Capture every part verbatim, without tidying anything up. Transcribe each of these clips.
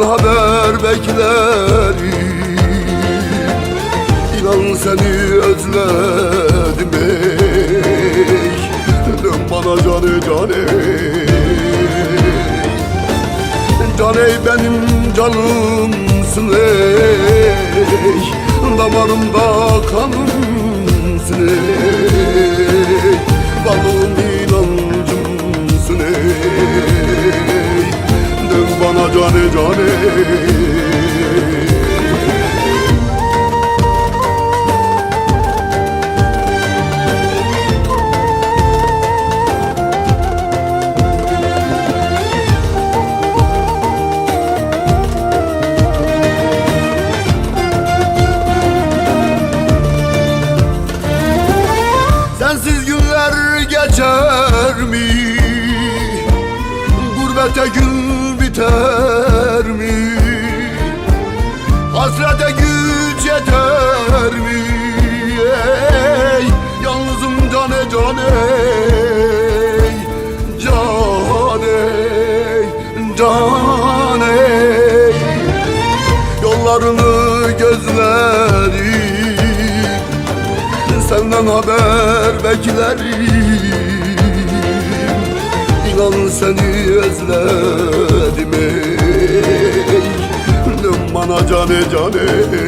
haber beklerim. İnan seni özledim ey. Dön bana canı canı. Can ey benim canımsın ey. Damarımda kanımsın ey. Balım inancımsın ey. Dön bana canı canı. Sensiz günler geçer mi? Gurbete gün biter mi? Hasrete güç yeter mi? Ey, yalnızım cane cane. Cane, cane. Yollarını gözlerim, senden haber beklerim. İnan seni özledim ey. Dön bana cane cane.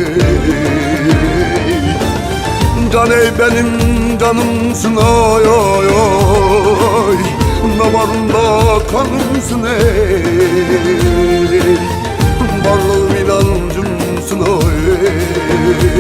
Can ey benim canımsın oy oy oy. Damarımda kanımsın ey. Varlığım inancımsın oy.